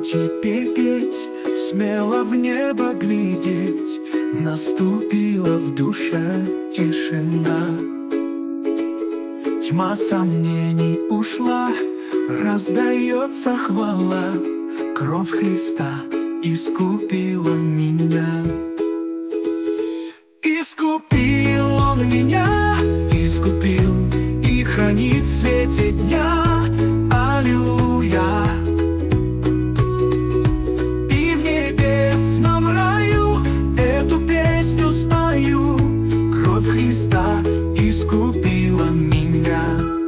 теперь петь, смело в небо глядеть. Наступила в душе тишина. Тьма сомнений ушла, раздается хвала. Кровь Христа искупила меня. Искупил Он меня, искупил и хранит в свете дня. Аллилуйя! И в небесном раю эту песню спою. Кровь Христа искупила меня.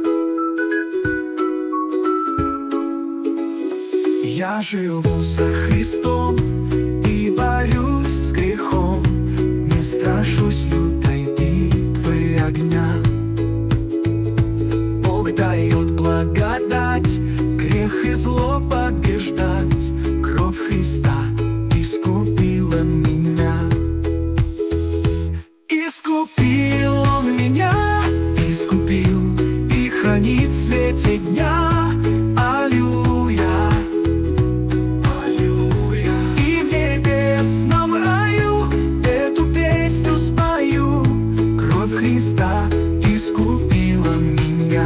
Я живу со Христом и борюсь с грехом. Не страшусь лютой битвы огня. Бог дает благодать, грех и зло побеждать. Кровь Христа искупила меня. Искупил Он меня, искупил и хранит в свете дня. Аллилуйя! Аллилуйя! И в небесном раю эту песню спою. Кровь Христа искупила меня.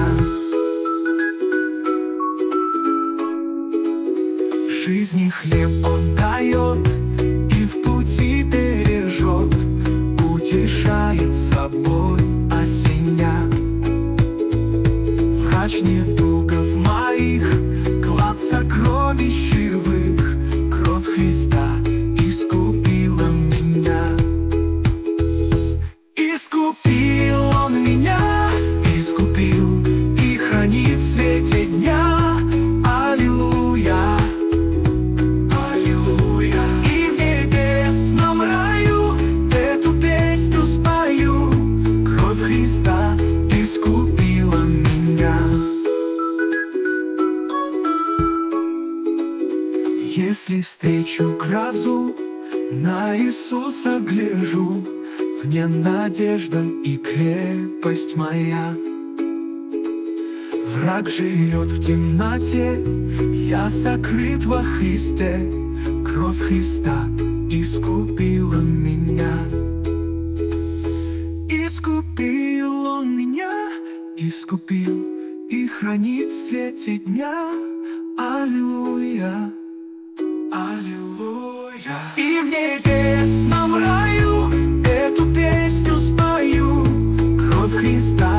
В жизни хлеб Он дает и в пути бережет, утешает собой осеня. Врач недугов моих, клад сокровищ живых. Кровь Христа искупила меня. Искупил Он меня, искупил и хранит в свете дня. Аллилуйя! Аллилуйя! И в небесном раю эту песню спою. Кровь Христа искупила меня. Если встречу грозу, на Иисуса гляжу. В нем надежда и крепость моя. Враг живет в темноте, я сокрыт во Христе. Кровь Христа искупила меня. Искупил Он меня, искупил и хранит в свете дня. Аллилуйя! Аллилуйя! И в небесном раю эту песню спою. Кровь Христа